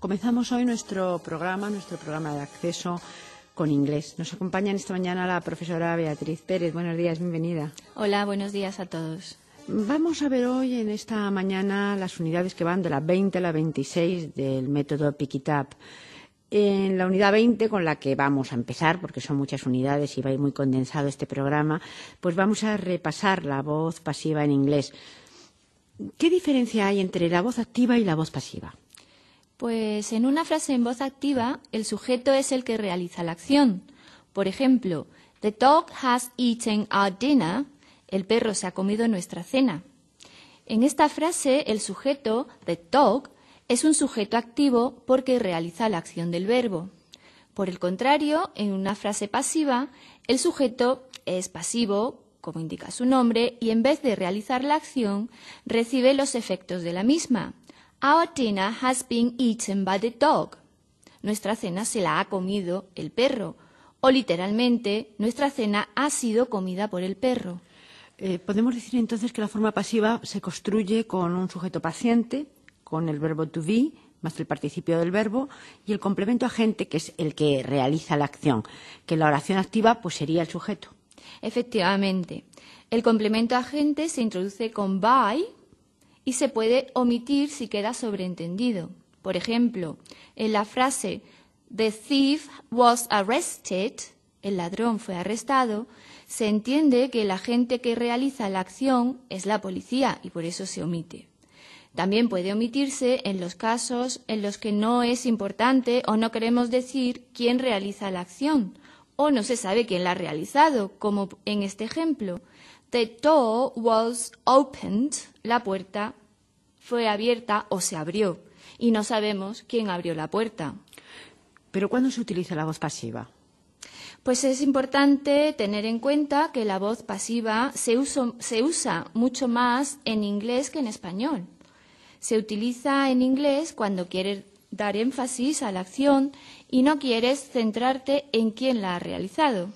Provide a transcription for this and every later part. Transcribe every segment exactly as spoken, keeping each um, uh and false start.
comenzamos hoy nuestro programa, nuestro programa de acceso con inglés. Nos acompaña esta mañana la profesora Beatriz Pérez. Buenos días, bienvenida. Hola, buenos días a todos. Vamos a ver hoy en esta mañana las unidades que van de la veinte a la veintiséis del método Pick It Up. En la unidad veinte, con la que vamos a empezar, porque son muchas unidades y va a ir muy condensado este programa, pues vamos a repasar la voz pasiva en inglés. ¿Qué diferencia hay entre la voz activa y la voz pasiva? Pues en una frase en voz activa, el sujeto es el que realiza la acción. Por ejemplo, The dog has eaten our dinner. El perro se ha comido nuestra cena. En esta frase, el sujeto, the dog, es un sujeto activo porque realiza la acción del verbo. Por el contrario, en una frase pasiva, el sujeto es pasivo, como indica su nombre, y en vez de realizar la acción, recibe los efectos de la misma. Our dinner has been eaten by the dog. Nuestra cena se la ha comido el perro. O literalmente, nuestra cena ha sido comida por el perro. Eh, podemos decir entonces que la forma pasiva se construye con un sujeto paciente, con el verbo to be, más el participio del verbo, y el complemento agente, que es el que realiza la acción, que la oración activa pues sería el sujeto. Efectivamente. El complemento agente se introduce con by y se puede omitir si queda sobreentendido. Por ejemplo, en la frase The thief was arrested, el ladrón fue arrestado, se entiende que el agente que realiza la acción es la policía y por eso se omite. También puede omitirse en los casos en los que no es importante o no queremos decir quién realiza la acción o no se sabe quién la ha realizado, como en este ejemplo. The door was opened, la puerta fue abierta o se abrió y no sabemos quién abrió la puerta. ¿Pero cuándo se utiliza la voz pasiva? Pues es importante tener en cuenta que la voz pasiva se, uso, se usa mucho más en inglés que en español. Se utiliza en inglés cuando quieres dar énfasis a la acción y no quieres centrarte en quién la ha realizado.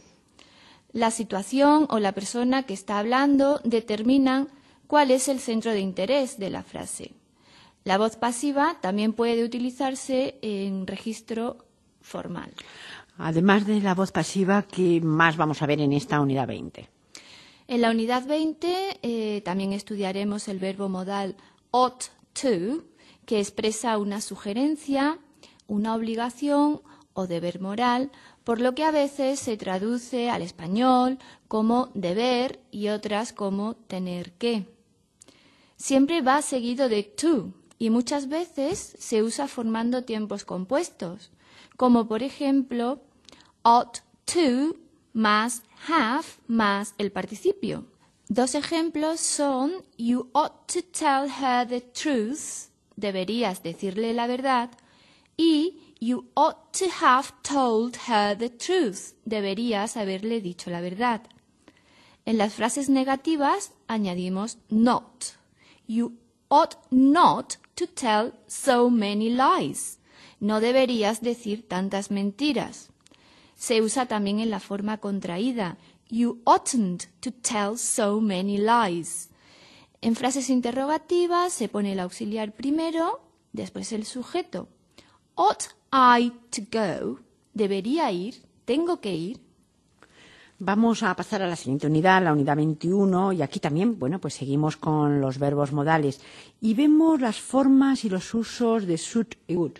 La situación o la persona que está hablando determinan cuál es el centro de interés de la frase. La voz pasiva también puede utilizarse en registro formal. Además de la voz pasiva, ¿qué más vamos a ver en esta unidad veinte? En la unidad veinte eh, también estudiaremos el verbo modal ought to, que expresa una sugerencia, una obligación o deber moral, por lo que a veces se traduce al español como deber y otras como tener que. Siempre va seguido de to y muchas veces se usa formando tiempos compuestos, como por ejemplo ought to más have más el participio. Dos ejemplos son you ought to tell her the truth, deberías decirle la verdad, y you ought to have told her the truth, deberías haberle dicho la verdad. En las frases negativas añadimos not. You ought not to tell so many lies. No deberías decir tantas mentiras. Se usa también en la forma contraída. You oughtn't to tell so many lies. En frases interrogativas se pone el auxiliar primero, después el sujeto. Ought I to go? ¿Debería ir? ¿Tengo que ir? Vamos a pasar a la siguiente unidad, la unidad veintiuno, y aquí también, bueno, pues seguimos con los verbos modales y vemos las formas y los usos de should y would.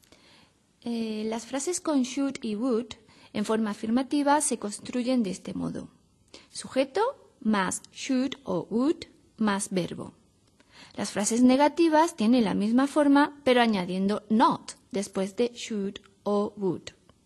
Eh, las frases con should y would en forma afirmativa se construyen de este modo. Sujeto más should o would más verbo. Las frases negativas tienen la misma forma pero añadiendo not después de should o would.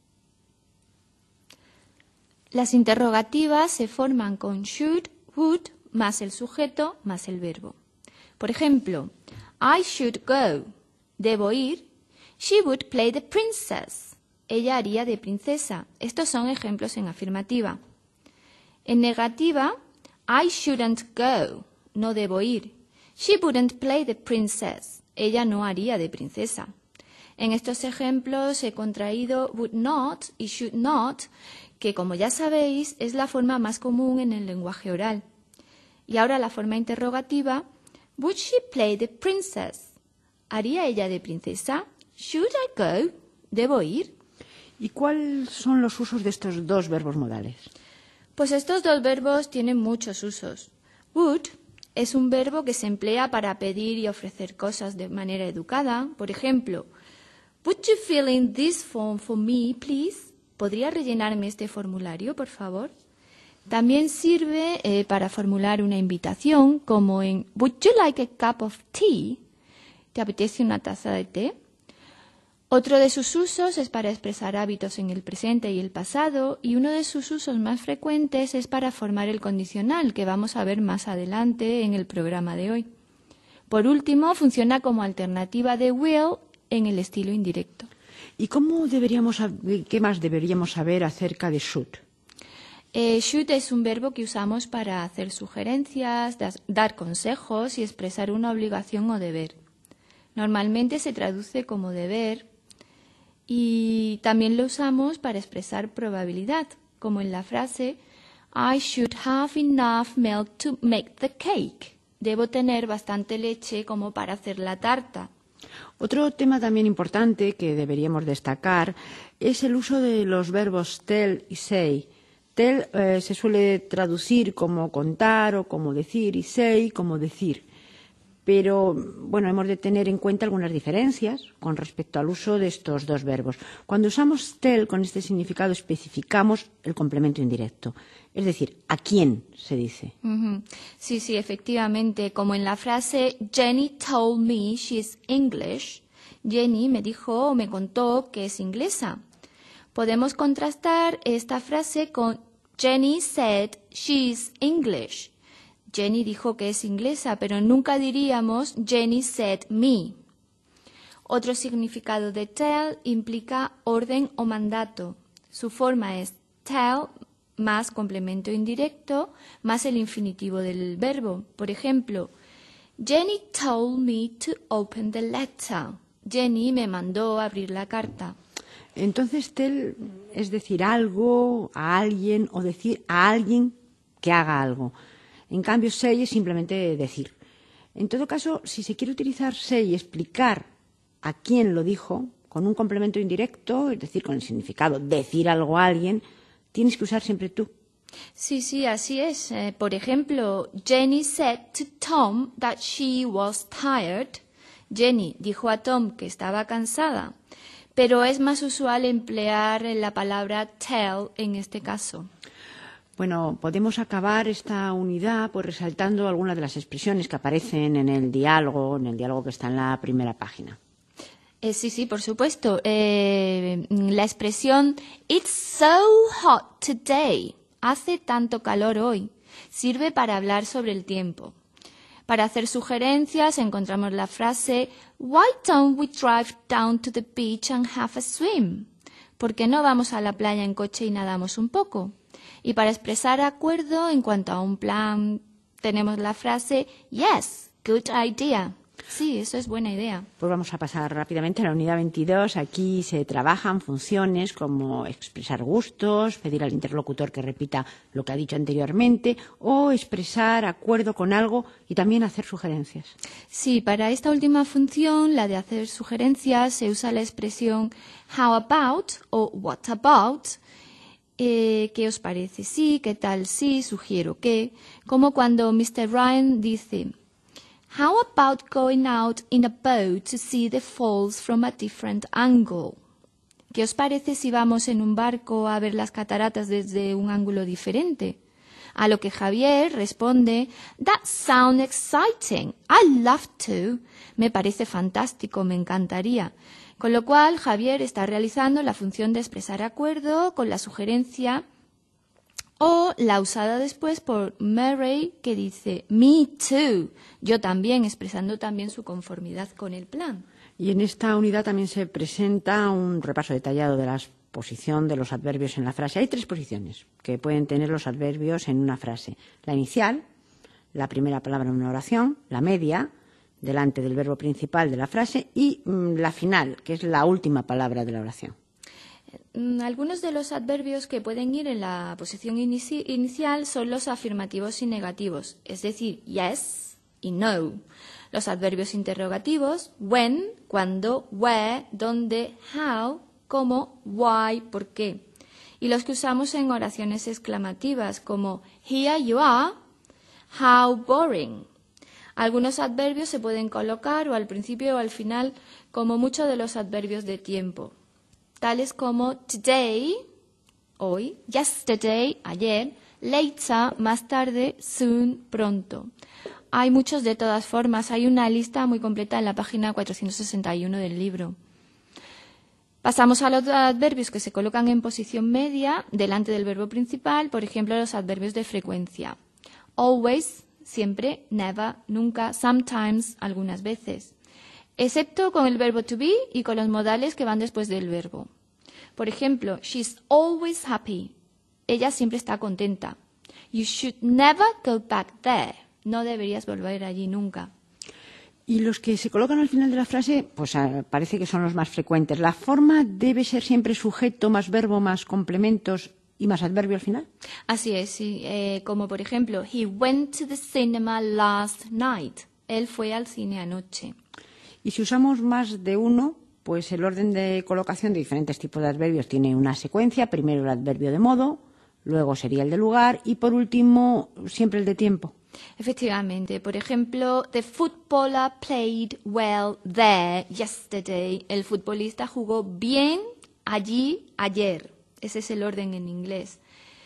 Las interrogativas se forman con should, would más el sujeto más el verbo. Por ejemplo, I should go. Debo ir. She would play the princess. Ella haría de princesa. Estos son ejemplos en afirmativa. En negativa, I shouldn't go. No debo ir. She wouldn't play the princess. Ella no haría de princesa. En estos ejemplos he contraído would not y should not, que como ya sabéis es la forma más común en el lenguaje oral. Y ahora la forma interrogativa, would she play the princess? ¿Haría ella de princesa? Should I go? ¿Debo ir? ¿Y cuáles son los usos de estos dos verbos modales? Pues estos dos verbos tienen muchos usos. Would es un verbo que se emplea para pedir y ofrecer cosas de manera educada. Por ejemplo, would you fill in this form for me, please? ¿Podría rellenarme este formulario, por favor? También sirve eh, para formular una invitación, como en would you like a cup of tea? ¿Te apetece una taza de té? Otro de sus usos es para expresar hábitos en el presente y el pasado, y uno de sus usos más frecuentes es para formar el condicional, que vamos a ver más adelante en el programa de hoy. Por último, funciona como alternativa de will en el estilo indirecto. ¿Y cómo deberíamos, qué más deberíamos saber acerca de should? Eh, should es un verbo que usamos para hacer sugerencias, das, dar consejos y expresar una obligación o deber. Normalmente se traduce como deber y también lo usamos para expresar probabilidad, como en la frase I should have enough milk to make the cake. Debo tener bastante leche como para hacer la tarta. Otro tema también importante que deberíamos destacar es el uso de los verbos tell y say. Tell eh, se suele traducir como contar o como decir y say como decir. Pero, bueno, hemos de tener en cuenta algunas diferencias con respecto al uso de estos dos verbos. Cuando usamos tell con este significado especificamos el complemento indirecto. Es decir, ¿a quién se dice? Uh-huh. Sí, sí, efectivamente. Como en la frase Jenny told me she's English. Jenny me dijo o me contó que es inglesa. Podemos contrastar esta frase con Jenny said she's English. Jenny dijo que es inglesa, pero nunca diríamos Jenny said me. Otro significado de tell implica orden o mandato. Su forma es tell más complemento indirecto más el infinitivo del verbo. Por ejemplo, Jenny told me to open the letter. Jenny me mandó a abrir la carta. Entonces, tell es decir algo a alguien o decir a alguien que haga algo. En cambio, say es simplemente decir. En todo caso, si se quiere utilizar say y explicar a quién lo dijo, con un complemento indirecto, es decir, con el significado decir algo a alguien, tienes que usar siempre tú. Sí, sí, así es. Eh, por ejemplo, Jenny said to Tom that she was tired. Jenny dijo a Tom que estaba cansada, pero es más usual emplear la palabra tell en este caso. Bueno, podemos acabar esta unidad pues resaltando algunas de las expresiones que aparecen en el diálogo, en el diálogo que está en la primera página. Eh, sí, sí, por supuesto. Eh, la expresión It's so hot today, hace tanto calor hoy, sirve para hablar sobre el tiempo. Para hacer sugerencias encontramos la frase Why don't we drive down to the beach and have a swim? ¿Por qué no vamos a la playa en coche y nadamos un poco? Y para expresar acuerdo en cuanto a un plan tenemos la frase Yes, good idea. Sí, eso es buena idea. Pues vamos a pasar rápidamente a la unidad veintidós. Aquí se trabajan funciones como expresar gustos, pedir al interlocutor que repita lo que ha dicho anteriormente o expresar acuerdo con algo y también hacer sugerencias. Sí, para esta última función, la de hacer sugerencias, se usa la expresión how about o what about. Eh, ¿Qué os parece? Sí, ¿qué tal? Sí, sugiero que. Como cuando mister Ryan dice How about going out in a boat to see the falls from a different angle? ¿Qué os parece si vamos en un barco a ver las cataratas desde un ángulo diferente? A lo que Javier responde That sounds exciting. I'd love to. Me parece fantástico, me encantaría. Con lo cual, Javier está realizando la función de expresar acuerdo con la sugerencia o la usada después por Murray, que dice me too, yo también, expresando también su conformidad con el plan. Y en esta unidad también se presenta un repaso detallado de la posición de los adverbios en la frase. Hay tres posiciones que pueden tener los adverbios en una frase. La inicial, la primera palabra en una oración, la media, delante del verbo principal de la frase, y mm, la final, que es la última palabra de la oración. Algunos de los adverbios que pueden ir en la posición inici- inicial son los afirmativos y negativos, es decir, yes y no. Los adverbios interrogativos, when, cuándo, where, dónde, how, cómo, why, por qué. Y los que usamos en oraciones exclamativas como here you are, how boring. Algunos adverbios se pueden colocar o al principio o al final, como muchos de los adverbios de tiempo, tales como today, hoy, yesterday, ayer, later, más tarde, soon, pronto. Hay muchos de todas formas, hay una lista muy completa en la página cuatrocientos sesenta y uno del libro. Pasamos a los adverbios que se colocan en posición media delante del verbo principal, por ejemplo, los adverbios de frecuencia. Always, siempre, never, nunca, sometimes, algunas veces. Excepto con el verbo to be y con los modales que van después del verbo. Por ejemplo, she's always happy. Ella siempre está contenta. You should never go back there. No deberías volver allí nunca. Y los que se colocan al final de la frase, pues parece que son los más frecuentes. ¿La forma debe ser siempre sujeto más verbo más complementos y más adverbio al final? Así es, sí. Eh, como por ejemplo, he went to the cinema last night. Él fue al cine anoche. Y si usamos más de uno, pues el orden de colocación de diferentes tipos de adverbios tiene una secuencia. Primero el adverbio de modo, luego sería el de lugar y por último siempre el de tiempo. Efectivamente. Por ejemplo, the footballer played well there yesterday. El futbolista jugó bien allí ayer. Ese es el orden en inglés.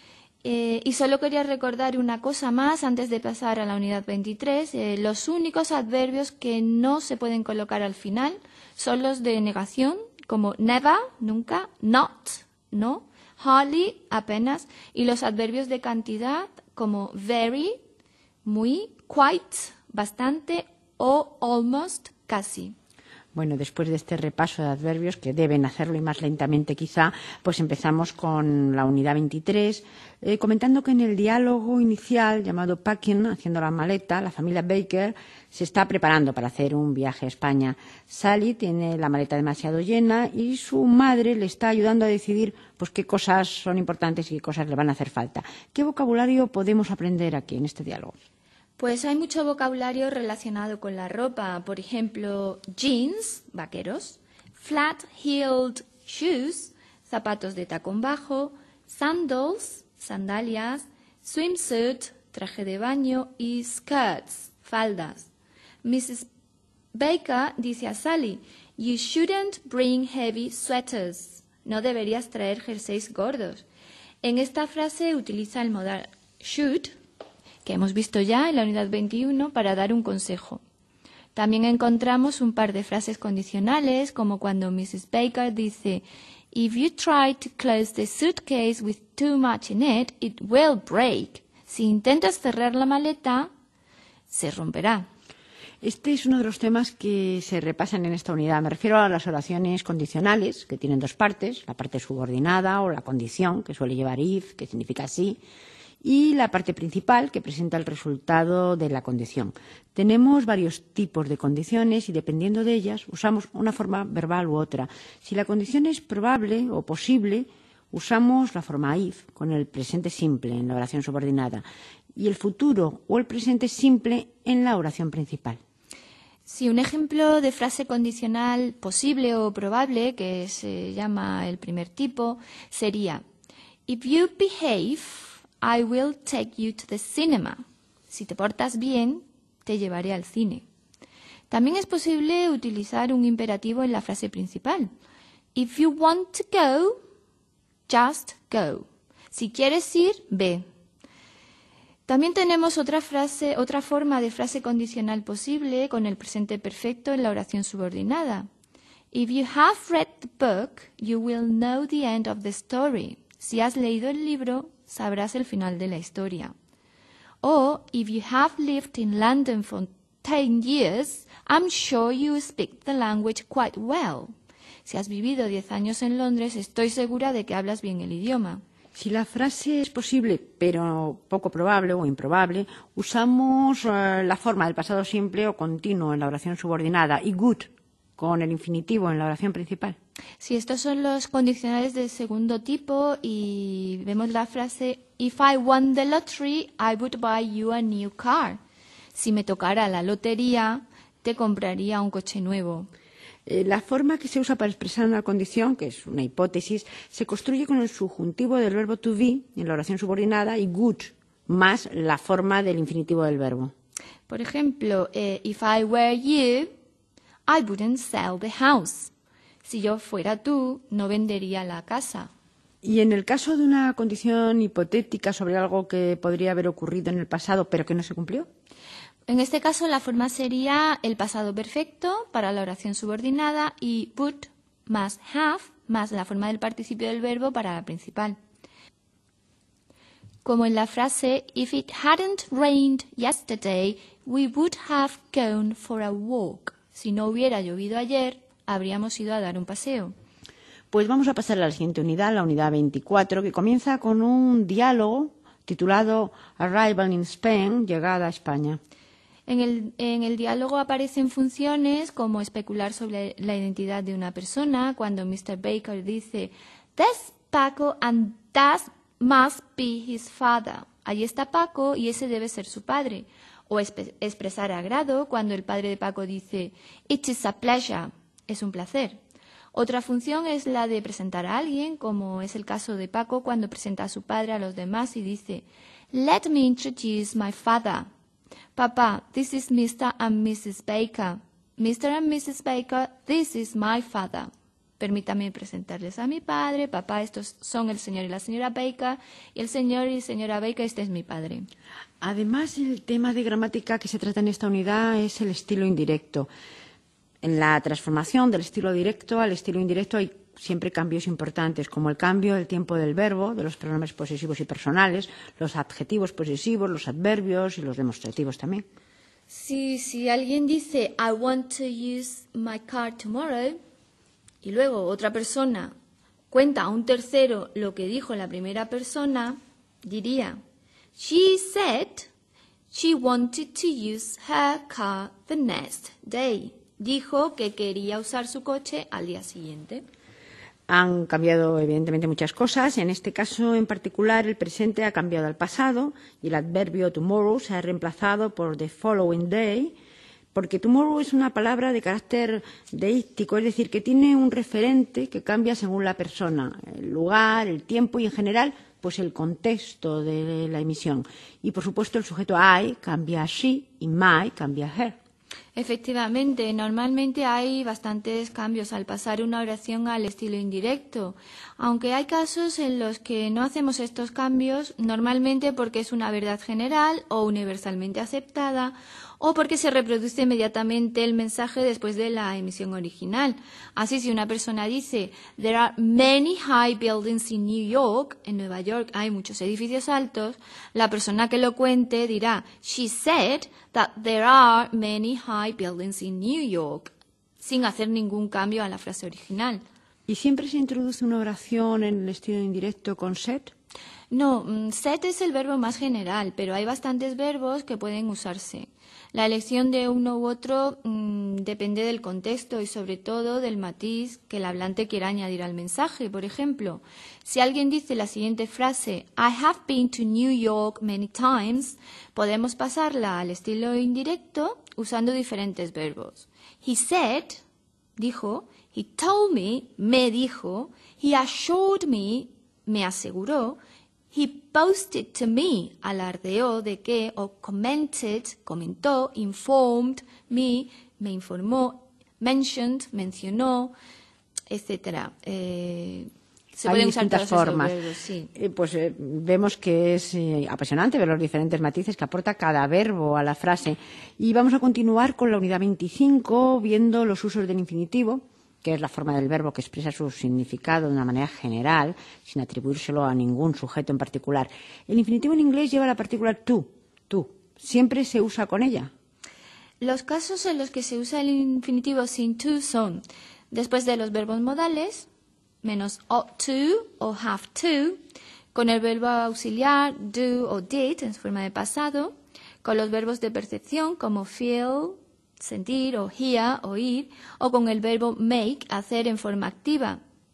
Eh, y solo quería recordar una cosa más antes de pasar a la unidad veintitrés. Eh, los únicos adverbios que no se pueden colocar al final son los de negación, como never, nunca, not, no, hardly, apenas, y los adverbios de cantidad como very, muy, quite, bastante o almost, casi. Bueno, después de este repaso de adverbios, que deben hacerlo y más lentamente quizá, pues empezamos con la unidad veintitrés, eh, comentando que en el diálogo inicial llamado Packing, haciendo la maleta, la familia Baker se está preparando para hacer un viaje a España. Sally tiene la maleta demasiado llena y su madre le está ayudando a decidir pues qué cosas son importantes y qué cosas le van a hacer falta. ¿Qué vocabulario podemos aprender aquí en este diálogo? Pues hay mucho vocabulario relacionado con la ropa. Por ejemplo, jeans, vaqueros, flat-heeled shoes, zapatos de tacón bajo, sandals, sandalias, swimsuit, traje de baño y skirts, faldas. missus Baker dice a Sally, you shouldn't bring heavy sweaters. No deberías traer jerseys gordos. En esta frase utiliza el modal should, que hemos visto ya en la unidad veintiuno, para dar un consejo. También encontramos un par de frases condicionales, como cuando missus Baker dice, if you try to close the suitcase with too much in it, it will break. Si intentas cerrar la maleta, se romperá. Este es uno de los temas que se repasan en esta unidad. Me refiero a las oraciones condicionales, que tienen dos partes, la parte subordinada o la condición, que suele llevar if, que significa sí, y la parte principal, que presenta el resultado de la condición. Tenemos varios tipos de condiciones y, dependiendo de ellas, usamos una forma verbal u otra. Si la condición es probable o posible, usamos la forma if, con el presente simple en la oración subordinada, y el futuro o el presente simple en la oración principal. Sí, un ejemplo de frase condicional posible o probable, que se llama el primer tipo, sería if you behave, I will take you to the cinema. Si te portas bien, te llevaré al cine. También es posible utilizar un imperativo en la frase principal. If you want to go, just go. Si quieres ir, ve. También tenemos otra frase, otra forma de frase condicional posible con el presente perfecto en la oración subordinada. If you have read the book, you will know the end of the story. Si has leído el libro, sabrás el final de la historia. O, if you have lived in London for ten years, I'm sure you speak the language quite well. Si has vivido diez años en Londres, estoy segura de que hablas bien el idioma. Si la frase es posible, pero poco probable o improbable, usamos uh, la forma del pasado simple o continuo en la oración subordinada y good con el infinitivo en la oración principal. Sí, estos son los condicionales del segundo tipo y vemos la frase if I won the lottery, I would buy you a new car. Si me tocara la lotería, te compraría un coche nuevo. Eh, la forma que se usa para expresar una condición, que es una hipótesis, se construye con el subjuntivo del verbo to be en la oración subordinada y would más la forma del infinitivo del verbo. Por ejemplo, eh, if I were you, I wouldn't sell the house. Si yo fuera tú, no vendería la casa. Y en el caso de una condición hipotética sobre algo que podría haber ocurrido en el pasado pero que no se cumplió. En este caso, la forma sería el pasado perfecto para la oración subordinada y would más have más la forma del participio del verbo para la principal. Como en la frase If it hadn't rained yesterday, we would have gone for a walk. Si no hubiera llovido ayer, habríamos ido a dar un paseo. Pues vamos a pasar a la siguiente unidad, la unidad veinticuatro, que comienza con un diálogo titulado Arrival in Spain, llegada a España. En el, en el diálogo aparecen funciones como especular sobre la identidad de una persona, cuando mister Baker dice There's Paco and that must be his father. Allí está Paco y ese debe ser su padre. O espe- expresar agrado cuando el padre de Paco dice It is a pleasure, es un placer. Otra función es la de presentar a alguien, como es el caso de Paco cuando presenta a su padre a los demás y dice Let me introduce my father. Papá, this is mister and missus Baker. mister and missus Baker, this is my father. Permítame presentarles a mi padre. Papá, estos son el señor y la señora Baker. Y el señor y señora Baker, este es mi padre. Además, el tema de gramática que se trata en esta unidad es el estilo indirecto. En la transformación del estilo directo al estilo indirecto hay siempre cambios importantes, como el cambio del tiempo del verbo, de los pronombres posesivos y personales, los adjetivos posesivos, los adverbios y los demostrativos también. Si, si alguien dice I want to use my car tomorrow y luego otra persona cuenta a un tercero lo que dijo la primera persona, diría She said she wanted to use her car the next day. Dijo que quería usar su coche al día siguiente. Han cambiado, evidentemente, muchas cosas. En este caso, en particular, el presente ha cambiado al pasado y el adverbio tomorrow se ha reemplazado por the following day, porque tomorrow es una palabra de carácter deíctico, es decir, que tiene un referente que cambia según la persona, el lugar, el tiempo y, en general, pues el contexto de la emisión. Y, por supuesto, el sujeto I cambia a she y my cambia a her. Efectivamente, normalmente hay bastantes cambios al pasar una oración al estilo indirecto, aunque hay casos en los que no hacemos estos cambios, normalmente porque es una verdad general o universalmente aceptada, o porque se reproduce inmediatamente el mensaje después de la emisión original. Así, si una persona dice There are many high buildings in New York, en Nueva York hay muchos edificios altos, la persona que lo cuente dirá She said that there are many high buildings in New York, sin hacer ningún cambio a la frase original. ¿Y siempre se introduce una oración en el estilo indirecto con set? No, set es el verbo más general, pero hay bastantes verbos que pueden usarse. La elección de uno u otro mmm, depende del contexto y sobre todo del matiz que el hablante quiera añadir al mensaje. Por ejemplo, si alguien dice la siguiente frase I have been to New York many times, podemos pasarla al estilo indirecto usando diferentes verbos. He said, dijo, he told me, me dijo, he assured me, me aseguró, he boasted to me, alardeó de que, o commented, comentó, informed me, me informó, mentioned, mencionó, etcétera. Eh, se Hay pueden usar distintas todos formas. esos verbos, sí. Eh, pues eh, vemos que es eh, apasionante ver los diferentes matices que aporta cada verbo a la frase. Y vamos a continuar con la unidad veinticinco, viendo los usos del infinitivo, que es la forma del verbo que expresa su significado de una manera general, sin atribuírselo a ningún sujeto en particular. El infinitivo en inglés lleva la partícula to, tú. Siempre se usa con ella. Los casos en los que se usa el infinitivo sin to son después de los verbos modales, menos ought to o have to, con el verbo auxiliar do o did en su forma de pasado, con los verbos de percepción como feel, sentir o hear, oír, o con el verbo make, hacer en forma activa.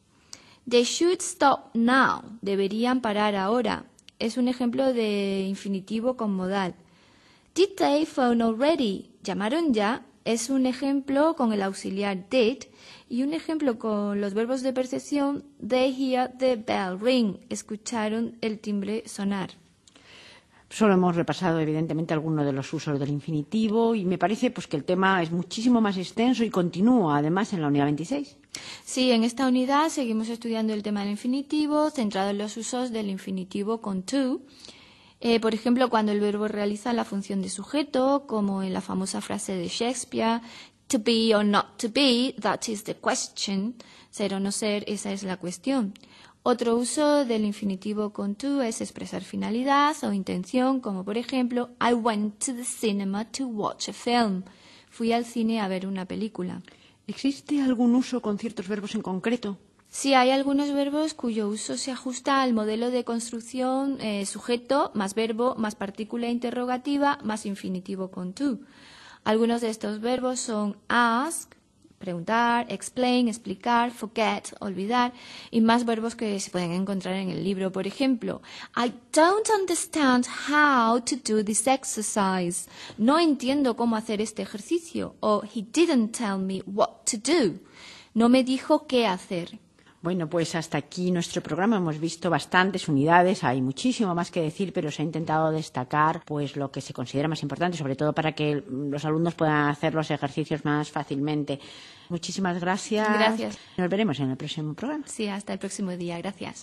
They should stop now, deberían parar ahora. Es un ejemplo de infinitivo con modal. Did they phone already? ¿Llamaron ya? es un ejemplo con el auxiliar did y un ejemplo con los verbos de percepción. They hear the bell ring. Escucharon el timbre sonar. Solo hemos repasado, evidentemente, algunos de los usos del infinitivo y me parece pues, que el tema es muchísimo más extenso y continúa, además, en la unidad veintiséis. Sí, en esta unidad seguimos estudiando el tema del infinitivo, centrado en los usos del infinitivo con to. Eh, por ejemplo, cuando el verbo realiza la función de sujeto, como en la famosa frase de Shakespeare, to be or not to be, that is the question. Ser o no ser, esa es la cuestión. Otro uso del infinitivo con to es expresar finalidad o intención, como por ejemplo, I went to the cinema to watch a film. Fui al cine a ver una película. ¿Existe algún uso con ciertos verbos en concreto? Sí, hay algunos verbos cuyo uso se ajusta al modelo de construcción eh, sujeto más verbo más partícula interrogativa más infinitivo con to. Algunos de estos verbos son ask, preguntar, explain, explicar, forget, olvidar, y más verbos que se pueden encontrar en el libro. Por ejemplo, I don't understand how to do this exercise. No entiendo cómo hacer este ejercicio. O he didn't tell me what to do. No me dijo qué hacer. Bueno, pues hasta aquí nuestro programa. Hemos visto bastantes unidades, hay muchísimo más que decir, pero se ha intentado destacar pues lo que se considera más importante, sobre todo para que los alumnos puedan hacer los ejercicios más fácilmente. Muchísimas gracias. Gracias. Nos veremos en el próximo programa. Sí, hasta el próximo día. Gracias.